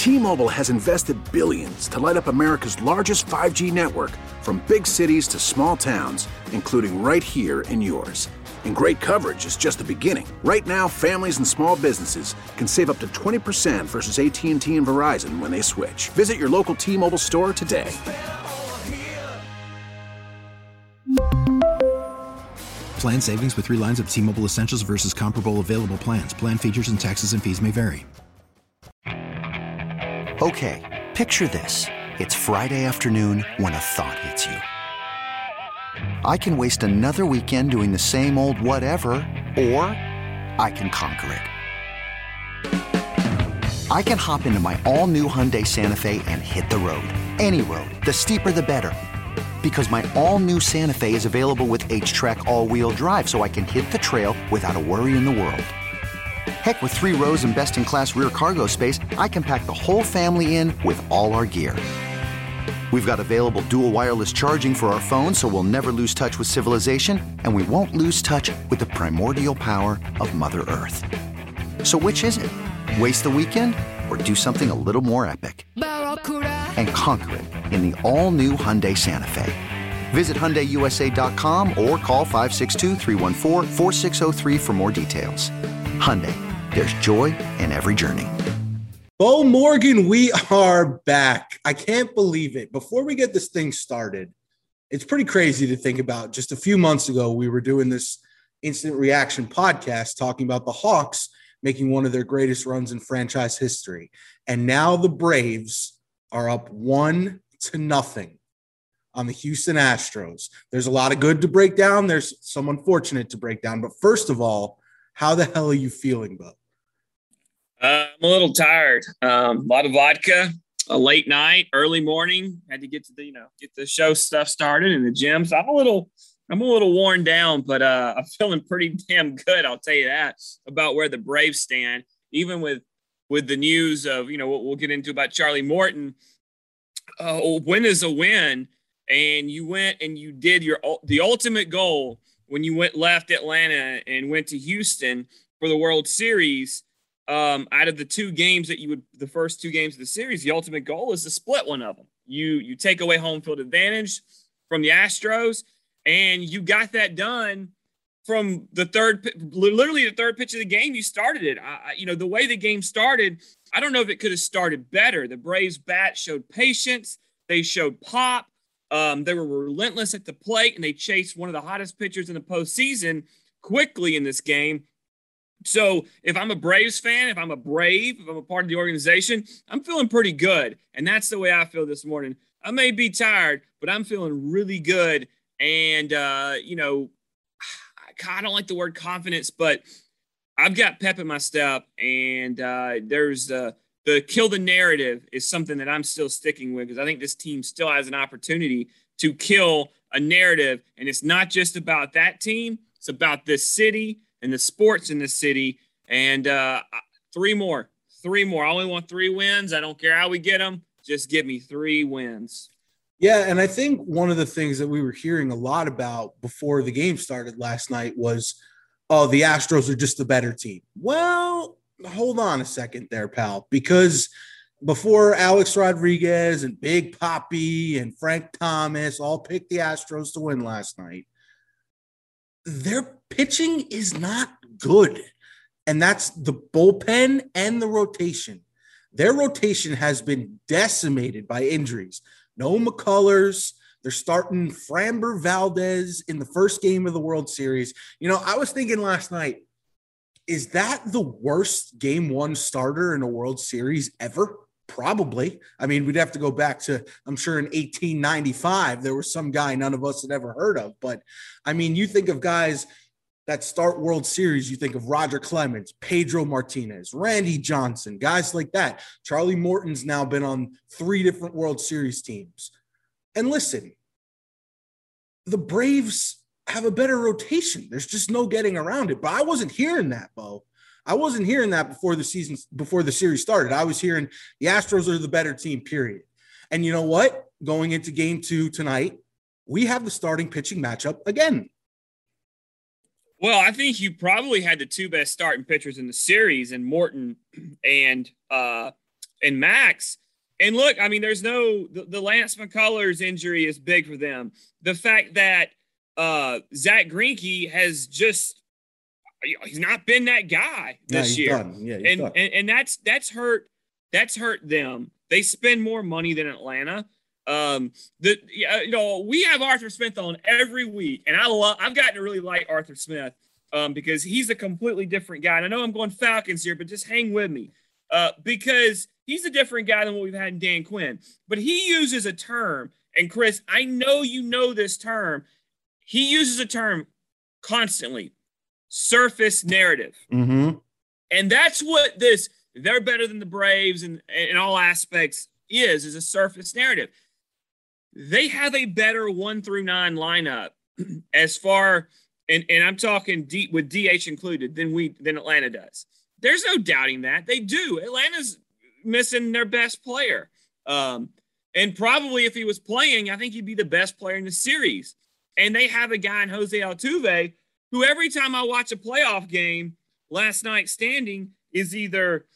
T-Mobile has invested billions to light up America's largest 5G network, from big cities to small towns, including right here in yours. And great coverage is just the beginning. Right now, families and small businesses can save up to 20% versus AT&T and Verizon when they switch. Visit your local T-Mobile store today. Plan savings with 3 lines of T-Mobile Essentials versus comparable available plans. Plan features and taxes and fees may vary. Okay, picture this. It's Friday afternoon when a thought hits you. I can waste another weekend doing the same old whatever, or I can conquer it. I can hop into my all-new Hyundai Santa Fe and hit the road. Any road. The steeper, the better. Because my all-new Santa Fe is available with H-Track all-wheel drive, so I can hit the trail without a worry in the world. Heck, with 3 rows and best-in-class rear cargo space, I can pack the whole family in with all our gear. We've got available dual wireless charging for our phones, so we'll never lose touch with civilization, and we won't lose touch with the primordial power of Mother Earth. So which is it? Waste the weekend or do something a little more epic? And conquer it in the all-new Hyundai Santa Fe. Visit HyundaiUSA.com or call 562-314-4603 for more details. Hyundai, there's joy in every journey. Bo Morgan, we are back. I can't believe it. Before we get this thing started, it's pretty crazy to think about. Just a few months ago, we were doing this instant reaction podcast talking about the Hawks making one of their greatest runs in franchise history. And now the Braves are up 1-0 on the Houston Astros. There's a lot of good to break down. There's some unfortunate to break down. But first of all, how the hell are you feeling, Bo? I'm a little tired. A lot of vodka, a late night, early morning. Had to get to get the show stuff started in the gym. So I'm a little worn down, but I'm feeling pretty damn good. I'll tell you that about where the Braves stand. Even with the news of what we'll get into about Charlie Morton. Win is a win, and you went and you did the ultimate goal when you left Atlanta and went to Houston for the World Series. Out of the 2 games the first 2 games of the series, the ultimate goal is to split one of them. You take away home field advantage from the Astros, and you got that done from literally the third pitch of the game. You started it. The way the game started, I don't know if it could have started better. The Braves bat showed patience. They showed pop. They were relentless at the plate, and they chased one of the hottest pitchers in the postseason quickly in this game. So if I'm a Braves fan, if I'm a Brave, if I'm a part of the organization, I'm feeling pretty good. And that's the way I feel this morning. I may be tired, but I'm feeling really good. And, I don't like the word confidence, but I've got pep in my step. And there's the kill the narrative is something that I'm still sticking with, because I think this team still has an opportunity to kill a narrative. And it's not just about that team. It's about this city and the sports in the city. And 3 more. I only want 3 wins. I don't care how we get them. Just give me 3 wins. Yeah, and I think one of the things that we were hearing a lot about before the game started last night was, the Astros are just the better team. Well, hold on a second there, pal, because before Alex Rodriguez and Big Papi and Frank Thomas all picked the Astros to win last night, their pitching is not good. And that's the bullpen and the rotation. Their rotation has been decimated by injuries. No McCullers. They're starting Framber Valdez in the first game of the World Series. I was thinking last night, is that the worst game 1 starter in a World Series ever? Probably. I mean, we'd have to go back to, I'm sure in 1895, there was some guy none of us had ever heard of. But I mean, you think of guys that start World Series, you think of Roger Clemens, Pedro Martinez, Randy Johnson, guys like that. Charlie Morton's now been on 3 different World Series teams. And listen, the Braves have a better rotation. There's just no getting around it. But I wasn't hearing that, Bo. I wasn't hearing that before the series started. I was hearing the Astros are the better team, period. And you know what? Going into game 2 tonight, we have the starting pitching matchup again. Well, I think you probably had the 2 best starting pitchers in the series, and Morton and And Max, and look, I mean, there's the Lance McCullers injury is big for them. The fact that Zach Greinke has just, he's not been that guy this year. Done. Yeah, he's done. And that's hurt them. They spend more money than Atlanta. We have Arthur Smith on every week, and I've gotten to really like Arthur Smith because he's a completely different guy. And I know I'm going Falcons here, but just hang with me because he's a different guy than what we've had in Dan Quinn. But he uses a term, and Chris, I know you know this term. He uses a term constantly: surface narrative. Mm-hmm. And that's what they're better than the Braves in all aspects is a surface narrative. They have a better 1 through 9 lineup as far, and I'm talking deep with DH included than Atlanta does. There's no doubting that. They do. Atlanta's missing their best player. And probably if he was playing, I think he'd be the best player in the series. And they have a guy in Jose Altuve who every time I watch a playoff game last night standing is either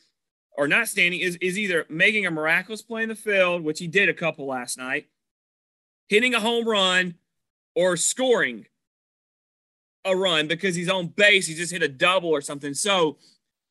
making a miraculous play in the field, which he did a couple last night, hitting a home run, or scoring a run because he's on base. He just hit a double or something. So,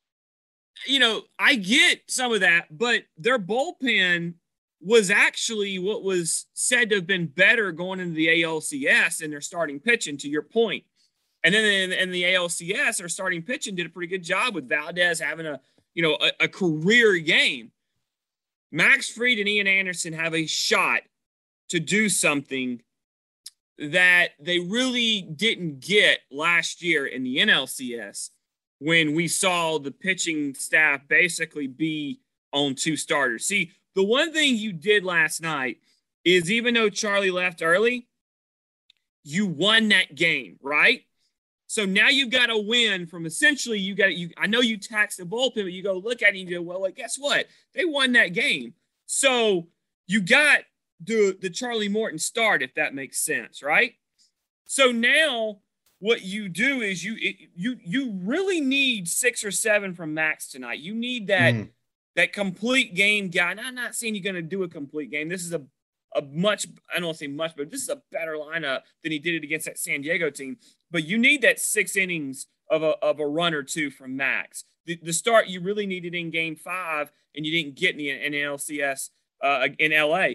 I get some of that, but their bullpen was actually what was said to have been better going into the ALCS and their starting pitching, to your point. And then in the ALCS, their starting pitching did a pretty good job with Valdez having a career game. Max Fried and Ian Anderson have a shot to do something that they really didn't get last year in the NLCS when we saw the pitching staff basically be on 2 starters. See, the one thing you did last night is even though Charlie left early, you won that game, right? So now you've got to win from essentially I know you taxed the bullpen, but you go look at it and you go, well, guess what? They won that game. So you got the Charlie Morton start, if that makes sense, right? So now what you do is you really need 6 or 7 from Max tonight. You need that complete game guy. And I'm not saying you're going to do a complete game. This is a much, I don't want to say much, but this is a better lineup than he did it against that San Diego team. But you need that 6 innings of a run or 2 from Max. The start you really needed in Game 5, and you didn't get in the NLCS in LA.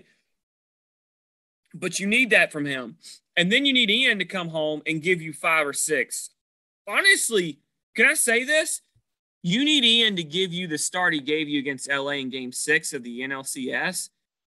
But you need that from him. And then you need Ian to come home and give you 5 or 6. Honestly, can I say this? You need Ian to give you the start he gave you against LA in Game 6 of the NLCS.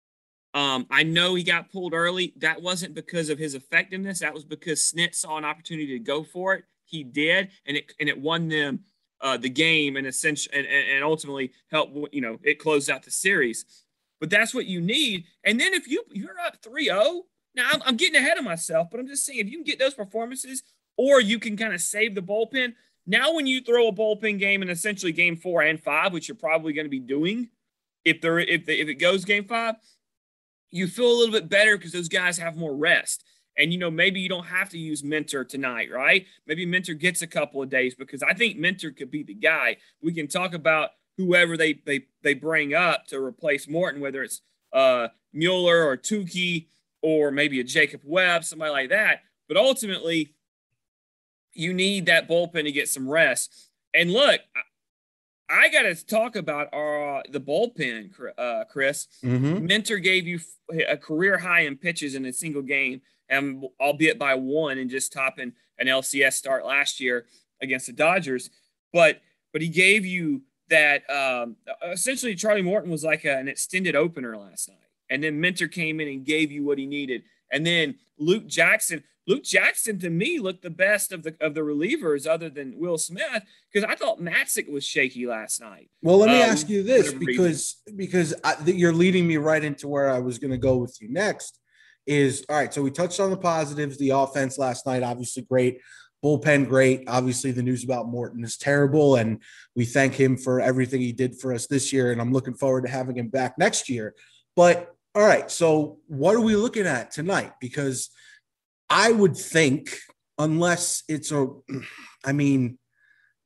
I know he got pulled early. That wasn't because of his effectiveness. That was because Snit saw an opportunity to go for it. He did, and it won them the game and ultimately helped. It closed out the series. But that's what you need. And then if you're up 3-0, now I'm getting ahead of myself, but I'm just saying if you can get those performances, or you can kind of save the bullpen. Now, when you throw a bullpen game in essentially Game 4 and 5, which you're probably going to be doing, if it goes Game 5. You feel a little bit better because those guys have more rest. And, maybe you don't have to use Minter tonight, right? Maybe Minter gets a couple of days because I think Minter could be the guy. We can talk about whoever they bring up to replace Morton, whether it's Mueller or Tukey or maybe a Jacob Webb, somebody like that. But ultimately, you need that bullpen to get some rest. And look, I got to talk about the bullpen, Chris. Mm-hmm. Minter gave you a career high in pitches in a single game, and albeit by 1 and just topping an LCS start last year against the Dodgers. But he gave you that essentially Charlie Morton was like an extended opener last night. And then Minter came in and gave you what he needed. And then Luke Jackson to me looked the best of the relievers other than Will Smith, because I thought Matzik was shaky last night. Well, let me ask you this, because you're leading me right into where I was going to go with you next is, all right, so we touched on the positives, the offense last night, obviously great, bullpen great. Obviously the news about Morton is terrible, and we thank him for everything he did for us this year, and I'm looking forward to having him back next year. But all right, so what are we looking at tonight? Because I would think, unless it's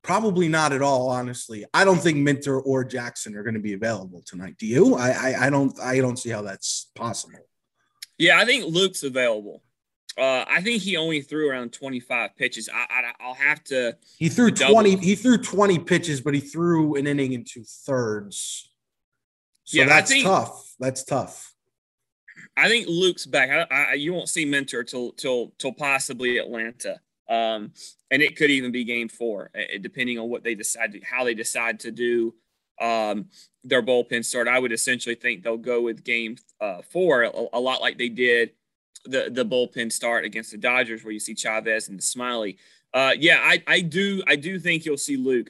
Probably not at all, honestly. I don't think Minter or Jackson are going to be available tonight. Do you? I don't see how that's possible. Yeah, I think Luke's available. I think he only threw around 25 pitches. I'll have to. He threw 20. He threw 20 pitches, but he threw an inning in 2/3. So yeah, that's tough. That's tough. I think Luke's back. You won't see Minter till possibly Atlanta, and it could even be Game 4, depending on what they decide, how they decide to do their bullpen start. I would essentially think they'll go with Game 4 a lot like they did the bullpen start against the Dodgers, where you see Chavez and Smiley. I do think you'll see Luke.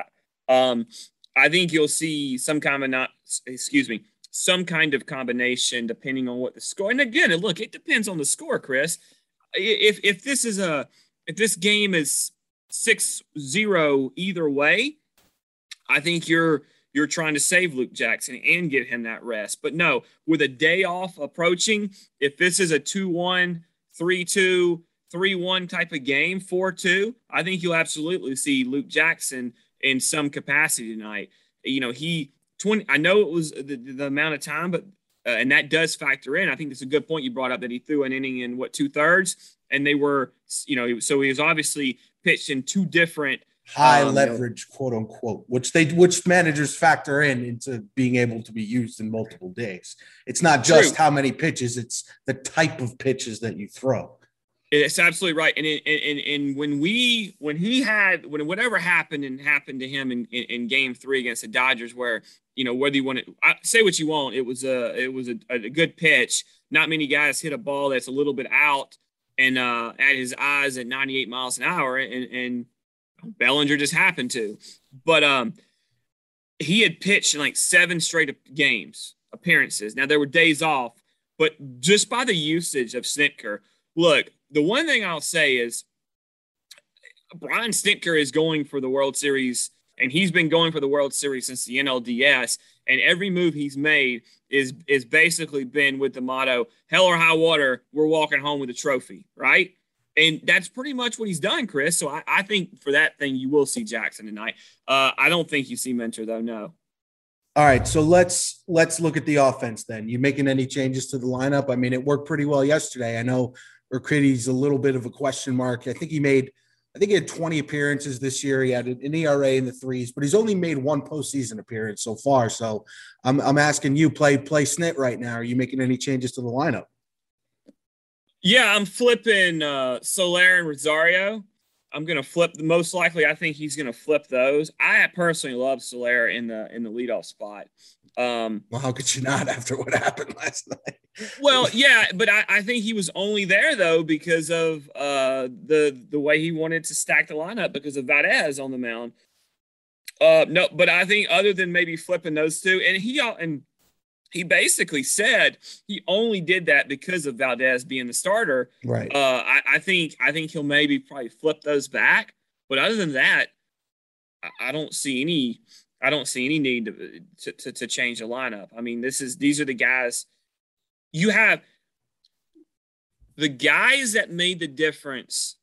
I think you'll see some kind of combination depending on what the score. And again, look, it depends on the score, Chris. If this game is 6-0 either way, I think you're trying to save Luke Jackson and give him that rest. But no, with a day off approaching, if this is a 2-1, 3-2, 3-1 type of game, 4-2, I think you'll absolutely see Luke Jackson in some capacity tonight. You know, I know it was the amount of time, but and that does factor in. I think it's a good point you brought up that he threw an inning in 2/3, and they were, so he was obviously pitched in two different high leverage, quote unquote, which managers factor into being able to be used in multiple days. It's not just how many pitches; it's the type of pitches that you throw. It's absolutely right. And when whatever happened to him in Game 3 against the Dodgers, where, whether you want to say what you want, it was a good pitch. Not many guys hit a ball that's a little bit out and at his eyes at 98 miles an hour, and Bellinger just happened to. But he had pitched in like 7 straight appearances. Now there were days off, but just by the usage of Snitker, look. The one thing I'll say is Brian Snitker is going for the World Series, and he's been going for the World Series since the NLDS, and every move he's made is basically been with the motto, hell or high water, we're walking home with a trophy, right? And that's pretty much what he's done, Chris. So I think for that thing, you will see Jackson tonight. I don't think you see Minter, though, no. All right, so let's look at the offense then. You making any changes to the lineup? I mean, it worked pretty well yesterday. I know Urquidy's a little bit of a question mark. I think he had 20 appearances this year. He had an ERA in the 3s, but he's only made one postseason appearance so far. So I'm asking you, play Snit right now. Are you making any changes to the lineup? Yeah, I'm flipping Soler and Rosario. I'm going to flip. Most likely, I think he's going to flip those. I personally love Soler in the leadoff spot. Well, how could you not after what happened last night? Well, yeah, but I think he was only there, though, because of the way he wanted to stack the lineup because of Valdez on the mound. No, but I think other than maybe flipping those two, and he basically said he only did that because of Valdez being the starter. Right. I think he'll maybe probably flip those back, but other than that, I don't see any need to change the lineup. I mean, these are the guys. You have the guys that made the difference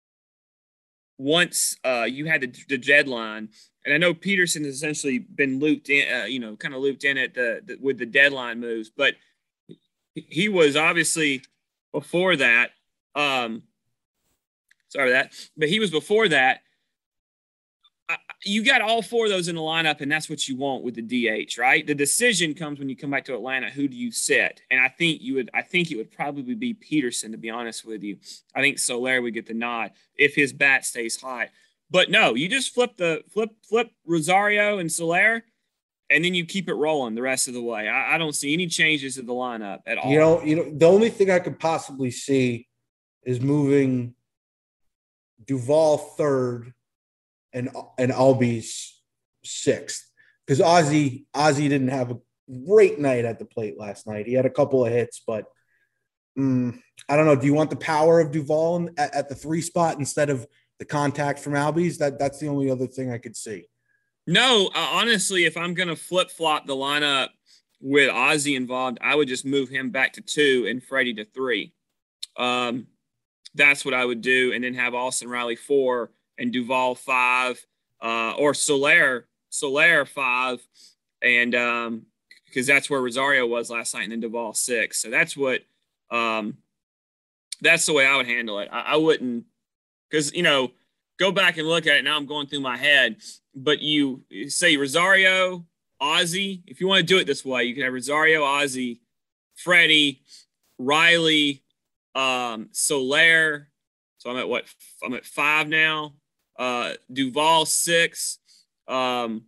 once you had the deadline. And I know Peterson has essentially been looped in, kind of looped in at with the deadline moves, but he was obviously before that. But he was before that. You got all 4 of those in the lineup, and that's what you want with the DH, right? The decision comes when you come back to Atlanta. Who do you sit? And I think it would probably be Peterson, to be honest with you. I think Soler would get the nod if his bat stays hot. But no, you just flip Rosario and Soler, and then you keep it rolling the rest of the way. I don't see any changes to the lineup at all. You know, the only thing I could possibly see is moving Duvall 3rd and Albies 6th, because Ozzie didn't have a great night at the plate last night. He had a couple of hits, but I don't know. Do you want the power of Duvall at the 3 spot instead of the contact from Albies? That's the only other thing I could see. No, honestly, if I'm going to flip-flop the lineup with Ozzie involved, I would just move him back to 2 and Freddie to 3. That's what I would do, and then have Austin Riley 4 and Duvall 5 or Soler 5, and because that's where Rosario was last night, and then Duvall 6. So that's what that's the way I would handle it. I wouldn't, because go back and look at it. Now I'm going through my head, but you say Rosario, Ozzie. If you want to do it this way, you can have Rosario, Ozzie, Freddie, Riley, Soler. So I'm at 5 now. Duvall 6. And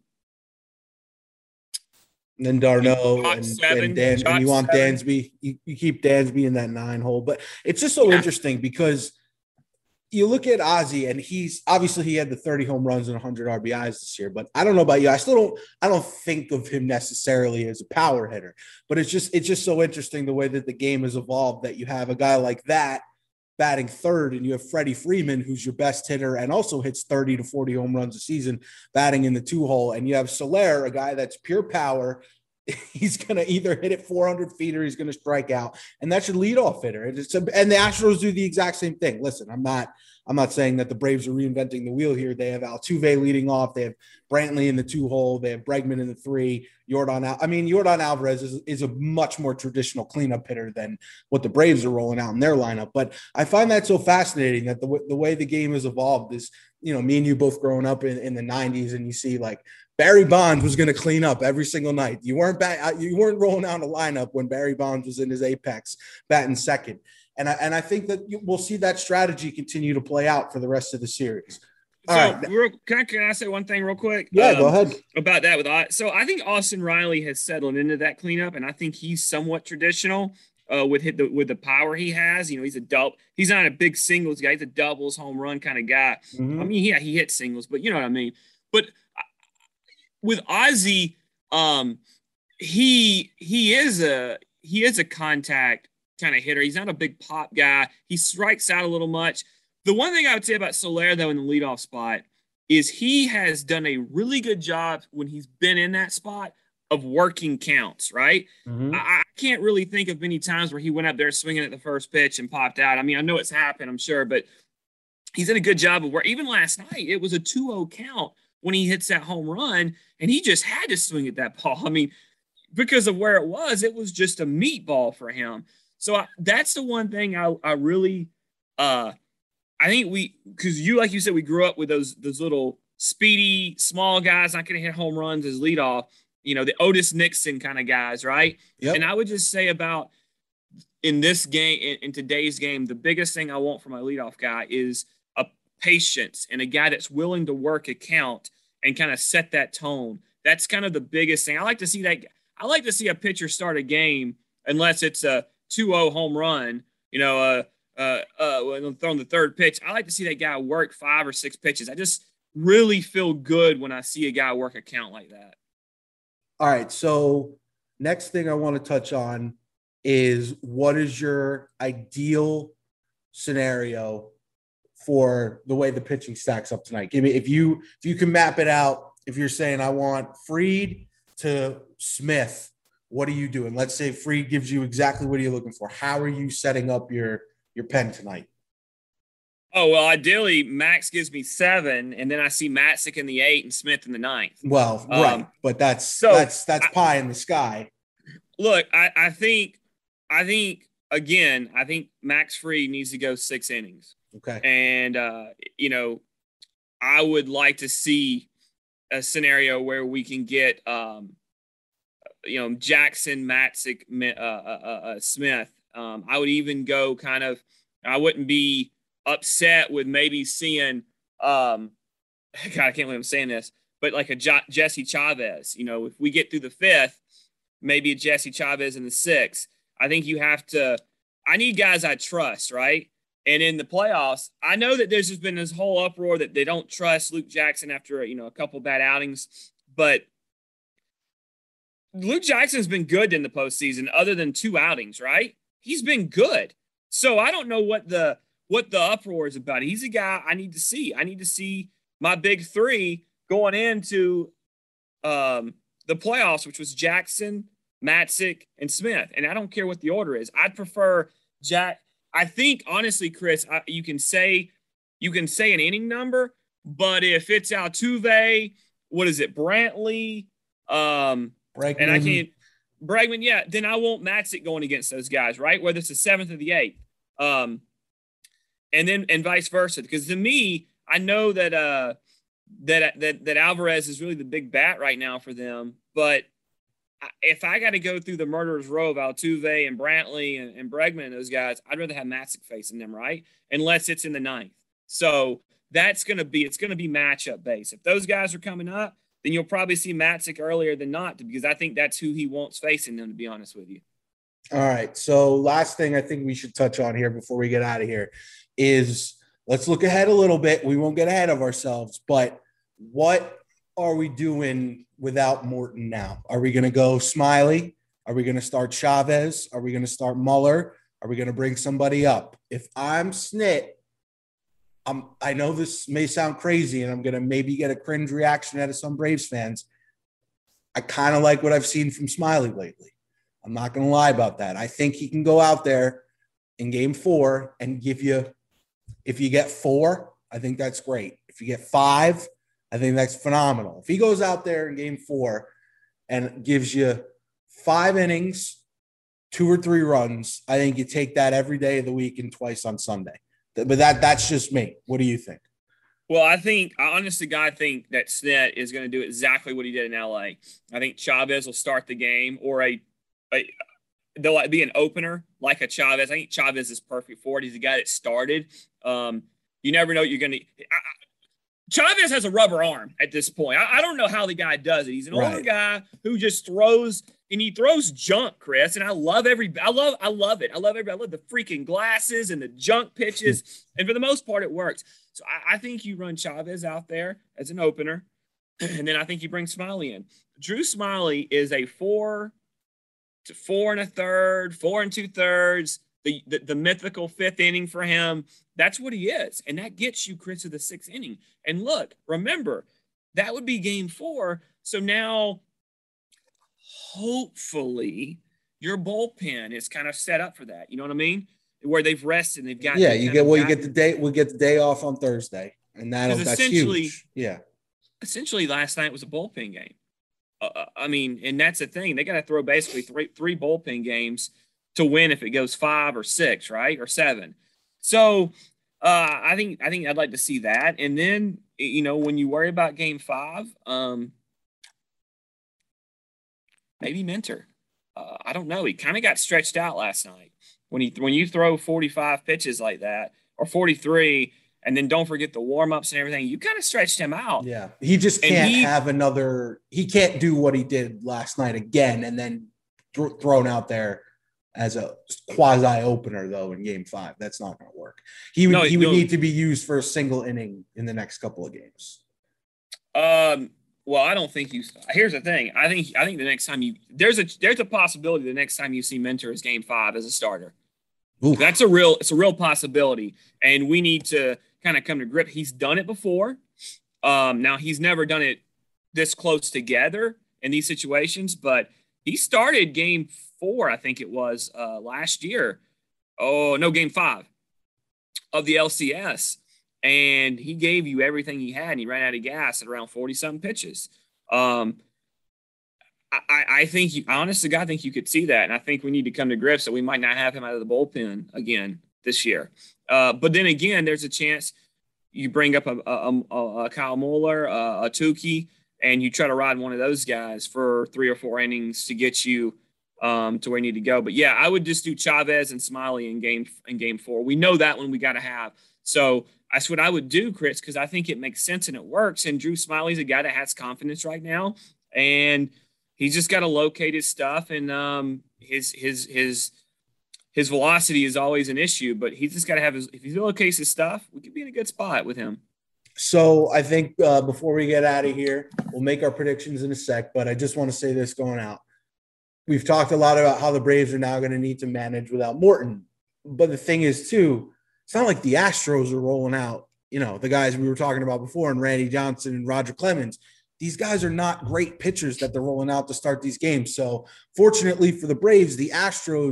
then Darno and 7. And you want 7. Dansby. You keep Dansby in that 9 hole. But it's just so interesting because you look at Ozzie, and he had the 30 home runs and 100 RBIs this year. But I don't know about you. I don't think of him necessarily as a power hitter. But it's just so interesting the way that the game has evolved, that you have a guy like that batting third, and you have Freddie Freeman, who's your best hitter and also hits 30 to 40 home runs a season, batting in the 2 hole. And you have Soler, a guy that's pure power. He's going to either hit it 400 feet or he's going to strike out. And that's your leadoff hitter. And the Astros do the exact same thing. Listen, I'm not saying that the Braves are reinventing the wheel here. They have Altuve leading off. They have Brantley in the 2 hole. They have Bregman in the 3. Yordan Alvarez is a much more traditional cleanup hitter than what the Braves are rolling out in their lineup. But I find that so fascinating that the way the game has evolved is, me and you both growing up in the 90s, and you see like Barry Bonds was going to clean up every single night. You weren't rolling out a lineup when Barry Bonds was in his apex, batting second. And I think that we'll see that strategy continue to play out for the rest of the series. Can I say one thing real quick? Yeah, go ahead. About that so I think Austin Riley has settled into that cleanup, and I think he's somewhat traditional with the power he has. He's a double. He's not a big singles guy. He's a doubles home run kind of guy. Mm-hmm. I mean, he hits singles, but you know what I mean. But with Ozzie, he is a contact kind of hitter. He's not a big pop guy. He strikes out a little much. The one thing I would say about Soler, though, in the leadoff spot is he has done a really good job when he's been in that spot of working counts, right? Mm-hmm. I can't really think of many times where he went up there swinging at the first pitch and popped out. I mean, I know it's happened, I'm sure, but he's done a good job of where even last night, it was a 2-0 count when he hits that home run, and he just had to swing at that ball. I mean, because of where it was just a meatball for him. So that's the one thing I really I think because like you said, we grew up with those little speedy, small guys not going to hit home runs as leadoff, the Otis Nixon kind of guys, right? Yep. And I would just say about in this game, in today's game, the biggest thing I want from my leadoff guy is a patience and a guy that's willing to work a count and kind of set that tone. That's kind of the biggest thing. I like to see that. I like to see a pitcher start a game unless it's a 2-0 home run, when throwing the third pitch. I like to see that guy work 5 or 6 pitches. I just really feel good when I see a guy work a count like that. All right. So next thing I want to touch on is, what is your ideal scenario for the way the pitching stacks up tonight? Give me, if you can map it out, if you're saying I want Fried to Smith, what are you doing? Let's say Fried gives you exactly what you're looking for. How are you setting up your pen tonight? Oh, well, ideally, Max gives me 7, and then I see Matzik in the 8 and Smith in the 9th. Well, right, but that's pie in the sky. Look, I think Max Fried needs to go 6 innings. Okay. And, I would like to see a scenario where we can get, Jackson, Matzik, Smith. I would even go I wouldn't be upset with maybe seeing, God, I can't believe I'm saying this, but like a Jesse Chavez, if we get through the 5th, maybe a Jesse Chavez in the 6th. I think I need guys I trust, right? And in the playoffs, I know that there's just been this whole uproar that they don't trust Luke Jackson after, a couple bad outings, but Luke Jackson's been good in the postseason other than 2 outings, right? He's been good. So I don't know what the uproar is about. He's a guy I need to see. I need to see my big 3 going into the playoffs, which was Jackson, Matzik, and Smith. And I don't care what the order is. I'd prefer Jack. I think, honestly, Chris, you can say an inning number, But if it's Altuve, what is it, Brantley, Bregman. and I can't – Bregman, yeah, then I want Matzik going against those guys, right, whether it's the 7th or the 8th. And vice versa. Because to me, I know that that Alvarez is really the big bat right now for them. But if I got to go through the murderer's row of Altuve and Brantley and Bregman and those guys, I'd rather have Matzik facing them, right? Unless it's in the 9th. So it's going to be matchup based. If those guys are coming up, then you'll probably see Matzik earlier than not, because I think that's who he wants facing them, to be honest with you. All right. So last thing I think we should touch on here before we get out of here is let's look ahead a little bit. We won't get ahead of ourselves, but what are we doing without Morton now? Are we going to go Smiley? Are we going to start Chavez? Are we going to start Muller? Are we going to bring somebody up? If I'm Snit, I know this may sound crazy and I'm going to maybe get a cringe reaction out of some Braves fans. I kind of like what I've seen from Smiley lately. I'm not going to lie about that. I think he can go out there in game 4 and give you, if you get 4, I think that's great. If you get 5, I think that's phenomenal. If he goes out there in game 4 and gives you 5 innings, 2 or 3 runs, I think you take that every day of the week and twice on Sunday. But that's just me. What do you think? Well, I think that Snit is going to do exactly what he did in LA. I think Chavez will start the game, or they'll be an opener like a Chavez. I think Chavez is perfect for it. He's the guy that started. You never know what you're going to. Chavez has a rubber arm at this point. I don't know how the guy does it. He's an older guy who just throws, and he throws junk, Chris. And I love it. I love it. I love the freaking glasses and the junk pitches. And for the most part, it works. So I think you run Chavez out there as an opener, and then I think you bring Smiley in. Drew Smiley is a 4 to 4 1/3, 4 2/3. The mythical 5th inning for him. That's what he is. And that gets you, Chris, to the 6th inning. And look, remember, that would be game 4. So now, hopefully, your bullpen is kind of set up for that. You know what I mean? Where they've rested and they've got. Yeah, you get the day off on Thursday. And that's huge. Yeah. Essentially, last night was a bullpen game. And that's the thing. They got to throw basically three bullpen games to win if it goes 5 or 6, right? Or 7. So I think I'd like to see that. And then, when you worry about game 5, maybe Minter. I don't know. He kind of got stretched out last night. When you throw 45 pitches like that, or 43, and then don't forget the warm-ups and everything, you kind of stretched him out. Yeah. He just can't he can't do what he did last night again and then thrown out there as a quasi opener though in game 5. That's not going to work. He would need to be used for a single inning in the next couple of games. Well, I don't think here's the thing. I think the next time there's a possibility the next time you see Minter is game 5 as a starter. Ooh. It's a real possibility. And we need to kind of come to grip. He's done it before. Now he's never done it this close together in these situations, but he started game 4, I think it was last year. Oh, no, game 5 of the LCS. And he gave you everything he had, and he ran out of gas at around 40-something pitches. I think honest to God, I think you could see that. And I think we need to come to grips that we might not have him out of the bullpen again this year. But then again, there's a chance you bring up a Kyle Muller, a Tukey, and you try to ride one of those guys for 3 or 4 innings to get you to where you need to go. But yeah, I would just do Chavez and Smiley in game 4. We know that one we got to have. So that's what I would do, Chris, because I think it makes sense and it works. And Drew Smiley's a guy that has confidence right now, and he's just got to locate his stuff. And his velocity is always an issue, but he's just got to have if he locates his stuff, we could be in a good spot with him. So I think before we get out of here, we'll make our predictions in a sec, but I just want to say this going out. We've talked a lot about how the Braves are now going to need to manage without Morton. But the thing is, too, it's not like the Astros are rolling out, the guys we were talking about before, and Randy Johnson and Roger Clemens. These guys are not great pitchers that they're rolling out to start these games. So fortunately for the Braves, the Astros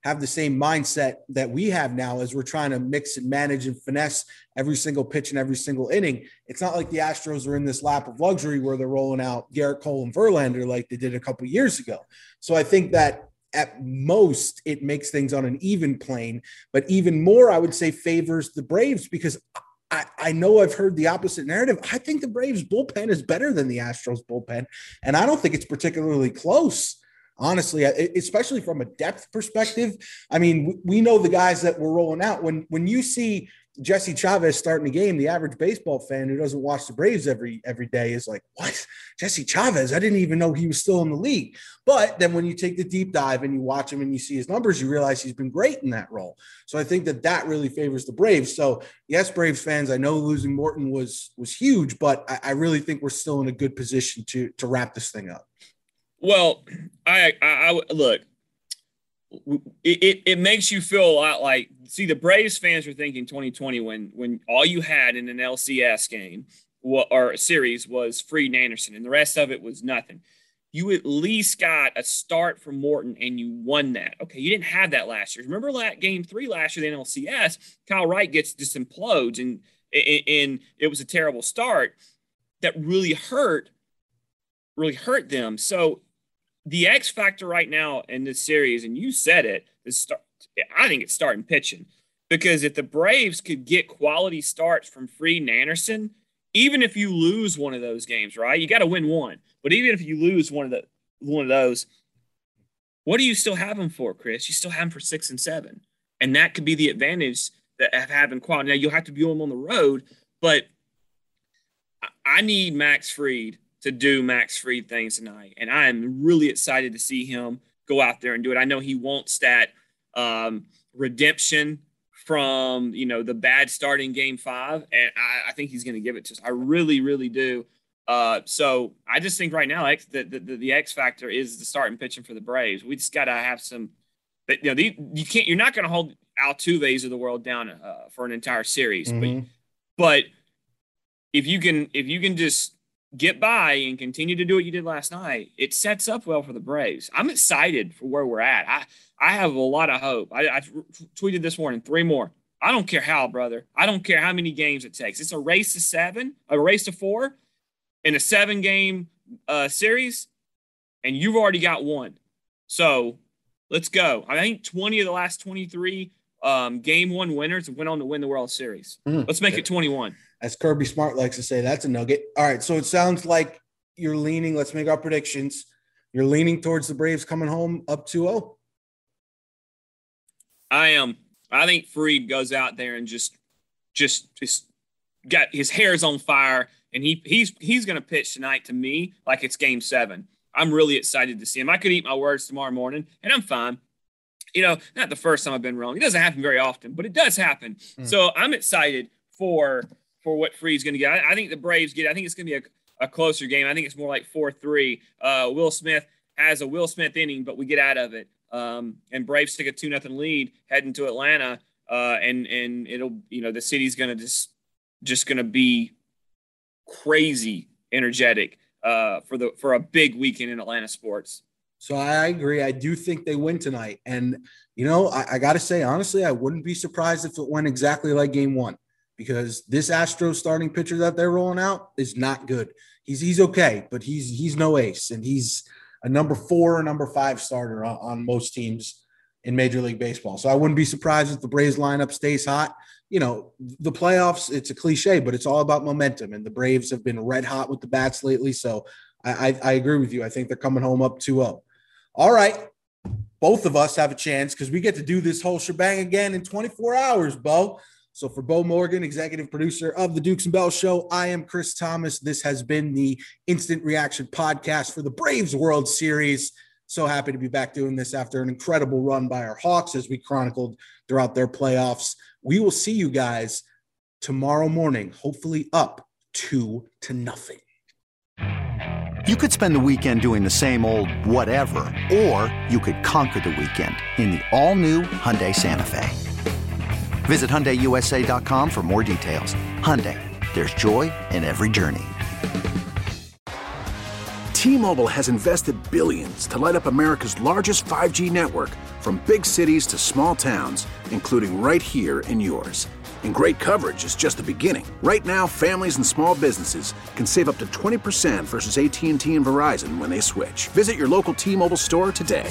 have the same mindset that we have now as we're trying to mix and manage and finesse every single pitch and every single inning. It's not like the Astros are in this lap of luxury where they're rolling out Garrett Cole and Verlander like they did a couple years ago. So I think that at most it makes things on an even plane, but even more, I would say, favors the Braves, because I know I've heard the opposite narrative. I think the Braves bullpen is better than the Astros bullpen, and I don't think it's particularly close, honestly, especially from a depth perspective. I mean, we know the guys that we're rolling out. When you see Jesse Chavez starting a game, the average baseball fan who doesn't watch the Braves every day is like, what? Jesse Chavez? I didn't even know he was still in the league. But then when you take the deep dive and you watch him and you see his numbers, you realize he's been great in that role. So I think that really favors the Braves. So yes, Braves fans, I know losing Morton was huge, but I really think we're still in a good position to wrap this thing up. Well, I look, it makes you feel a lot like, see, the Braves fans were thinking 2020 when all you had in an LCS game or a series was Fried and Anderson, and the rest of it was nothing. You at least got a start from Morton and you won that. Okay, you didn't have that last year. Remember game 3 last year, the NLCS, Kyle Wright just implodes, and it was a terrible start that really hurt them. So the X factor right now in this series, and you said it, I think it's starting pitching, because if the Braves could get quality starts from Fried and Anderson, even if you lose one of those games, right? You got to win one, but even if you lose one of those, what do you still have them for, Chris? You still have them for 6 and 7, and that could be the advantage that of having quality. Now you'll have to view them on the road, but I need Max Fried to do Max Fried things tonight, and I am really excited to see him go out there and do it. I know he wants that redemption from the bad start in Game 5, and I think he's going to give it to us. I really, really do. So I just think right now the X factor is the starting pitching for the Braves. We just got to have some. You're not going to hold Altuve's of the world down for an entire series, but if you can just get by and continue to do what you did last night, it sets up well for the Braves. I'm excited for where we're at. I have a lot of hope. I tweeted this morning, 3 more. I don't care how, brother. I don't care how many games it takes. It's a race to 7, a race to 4 in a 7-game series, and you've already got 1. So let's go. I think 20 of the last 23 Game 1 winners went on to win the World Series. Let's make it 21. As Kirby Smart likes to say, that's a nugget. All right, so it sounds like you're leaning, let's make our predictions. You're leaning towards the Braves coming home up 2-0? I am. I think Fried goes out there and just got his hair's on fire, and he's going to pitch tonight to me like it's Game 7. I'm really excited to see him. I could eat my words tomorrow morning, and I'm fine. Not the first time I've been wrong. It doesn't happen very often, but it does happen. So I'm excited for what Fried's going to get. I think the Braves get. I think it's going to be a closer game. I think it's more like 4-3. Will Smith has a Will Smith inning, but we get out of it. And Braves take a 2-0 lead heading to Atlanta, and it'll the city's going to just going to be crazy energetic for a big weekend in Atlanta sports. So I agree. I do think they win tonight, and I got to say honestly, I wouldn't be surprised if it went exactly like Game 1. Because this Astros starting pitcher that they're rolling out is not good. He's okay, but he's no ace, and he's a number 4 or number 5 starter on most teams in Major League Baseball. So I wouldn't be surprised if the Braves lineup stays hot. The playoffs, it's a cliche, but it's all about momentum, and the Braves have been red hot with the bats lately. So I agree with you. I think they're coming home up 2-0. All right. Both of us have a chance because we get to do this whole shebang again in 24 hours, Bo. So for Bo Morgan, executive producer of the Dukes and Bell Show, I am Chris Thomas. This has been the Instant Reaction podcast for the Braves World Series. So happy to be back doing this after an incredible run by our Hawks as we chronicled throughout their playoffs. We will see you guys tomorrow morning, hopefully up 2-0. You could spend the weekend doing the same old whatever, or you could conquer the weekend in the all-new Hyundai Santa Fe. Visit HyundaiUSA.com for more details. Hyundai, there's joy in every journey. T-Mobile has invested billions to light up America's largest 5G network, from big cities to small towns, including right here in yours. And great coverage is just the beginning. Right now, families and small businesses can save up to 20% versus AT&T and Verizon when they switch. Visit your local T-Mobile store today.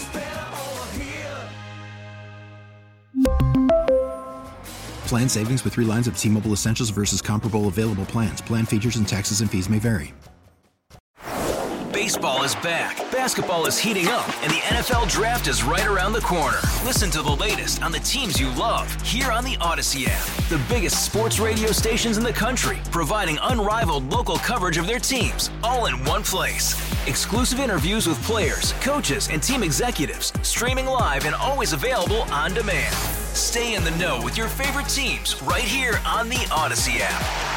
Plan savings with 3 lines of T-Mobile Essentials versus comparable available plans. Plan features and taxes and fees may vary. Baseball is back, basketball is heating up, and the NFL Draft is right around the corner. Listen to the latest on the teams you love here on the Odyssey app. The biggest sports radio stations in the country, providing unrivaled local coverage of their teams, all in one place. Exclusive interviews with players, coaches, and team executives, streaming live and always available on demand. Stay in the know with your favorite teams right here on the Odyssey app.